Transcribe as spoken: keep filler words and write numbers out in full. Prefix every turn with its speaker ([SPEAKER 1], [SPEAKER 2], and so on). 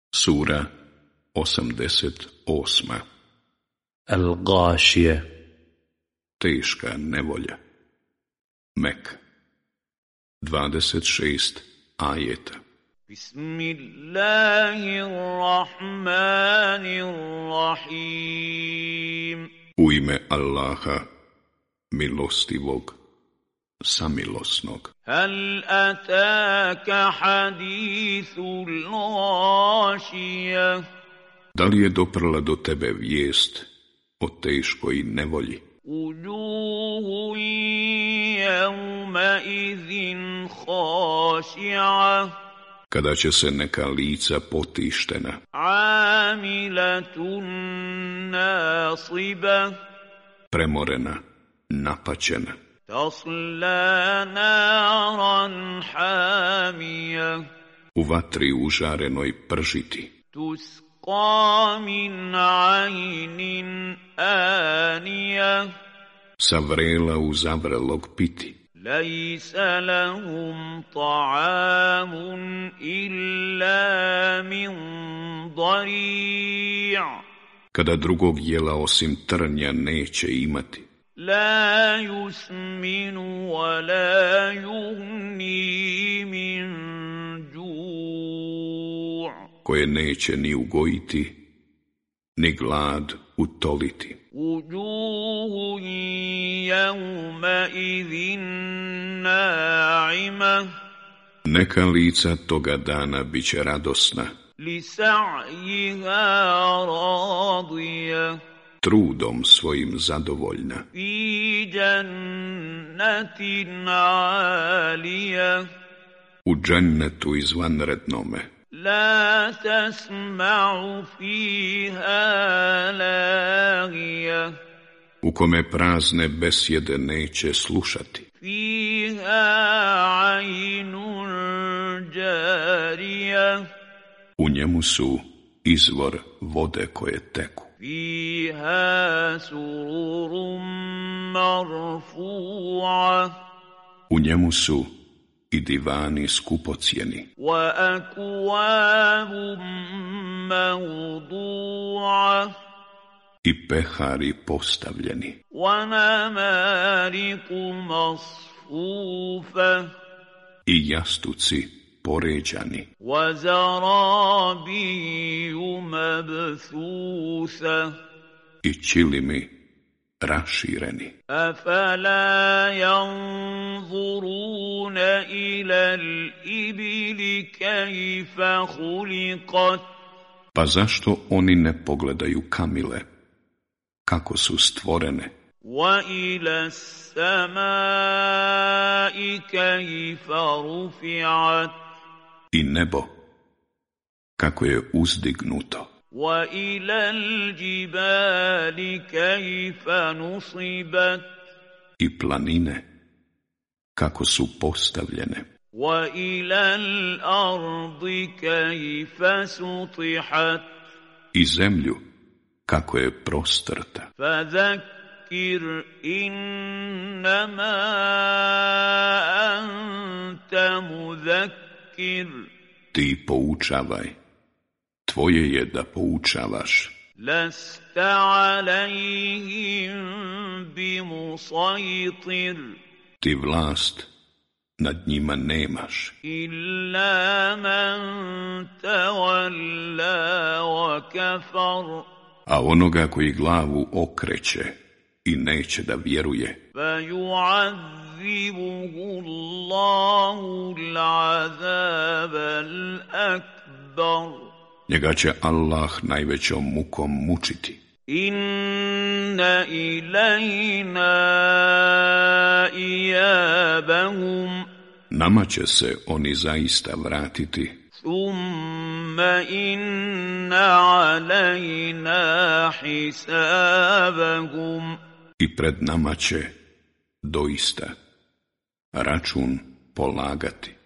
[SPEAKER 1] Sura osamdeset osma.
[SPEAKER 2] Al-Gashije.
[SPEAKER 1] Teška nevolja. Mek. dvadeset šest ajeta.
[SPEAKER 3] Bismillahirrahmanirrahim.
[SPEAKER 1] U ime Allaha, milostivog, samilosnog.
[SPEAKER 3] Hal ataka hadithul gashija.
[SPEAKER 1] Da li je doprla do tebe vijest o teškoj nevolji?
[SPEAKER 3] Ujuhu jevma izin khashi'a.
[SPEAKER 1] Kada će se neka lica potištena,
[SPEAKER 3] Amilatun nasiba.
[SPEAKER 1] premorena, napaćena,
[SPEAKER 3] Tasla naran hamija.
[SPEAKER 1] u vatri užarenoj pržiti,
[SPEAKER 3] Tusqa min aynin anija.
[SPEAKER 1] sa vrela u zavrelog piti,
[SPEAKER 3] Lejsa lahum ta'amun illa min dari'.
[SPEAKER 1] kada drugog jela osim trnja neće imati,
[SPEAKER 3] La yusminu wa la yughni min ju'.
[SPEAKER 1] koje neće ni ugojiti, ni glad utoliti.
[SPEAKER 3] Wujuhu yawma idhin na'ima.
[SPEAKER 1] Neka lica toga dana bit će radosna,
[SPEAKER 3] Li sa'yiha radija.
[SPEAKER 1] trudom svojim zadovoljna,
[SPEAKER 3] Fi jannatin 'alija.
[SPEAKER 1] u džennetu izvanrednome,
[SPEAKER 3] La tasma'u fiha lagija.
[SPEAKER 1] u kome prazne besjede neće slušati,
[SPEAKER 3] Fiha 'aynun jarija.
[SPEAKER 1] u njemu su izvor vode koje teku,
[SPEAKER 3] Fiha sururun marfu'a.
[SPEAKER 1] u njemu su i divani skupocjeni,
[SPEAKER 3] Wa akwabun mawdu'a.
[SPEAKER 1] i pehari postavljeni,
[SPEAKER 3] Wa namariqu masfufa.
[SPEAKER 1] i jastuci poređani,
[SPEAKER 3] Wa zarabiju mabthutha.
[SPEAKER 1] i čilimi rašireni.
[SPEAKER 3] Afala yanzuruna ila al-ibili kayfa khuliqat.
[SPEAKER 1] Pa zašto oni ne pogledaju kamile, kako su stvorene,
[SPEAKER 3] Wa ila as-samai kayfa rufi'at.
[SPEAKER 1] i nebo, kako je uzdignuto,
[SPEAKER 3] Wa ila al-jibali kayfa nusibat.
[SPEAKER 1] i planine, kako su postavljene,
[SPEAKER 3] Wa ila al-ardi kayfa sutihat.
[SPEAKER 1] i zemlju, kako je prostrta.
[SPEAKER 3] Fadhakkir innama anta mudhakkir.
[SPEAKER 1] Ti poučavaj, tvoje je da poučavaš,
[SPEAKER 3] Lasta alayhim bimusaytir.
[SPEAKER 1] ti vlast nad njima nemaš,
[SPEAKER 3] Illa man tawalla wa kafar.
[SPEAKER 1] a onoga koji glavu okreće i neće da vjeruje,
[SPEAKER 3] Fayu'adhibuhu Allahu al-'adhab al-akbar.
[SPEAKER 1] njega će Allah najvećom mukom mučiti.
[SPEAKER 3] Inna ilayna iyabahum.
[SPEAKER 1] Nama će se oni zaista vratiti,
[SPEAKER 3] Thumma inna alayna hisabahum.
[SPEAKER 1] i pred nama će doista račun polagati.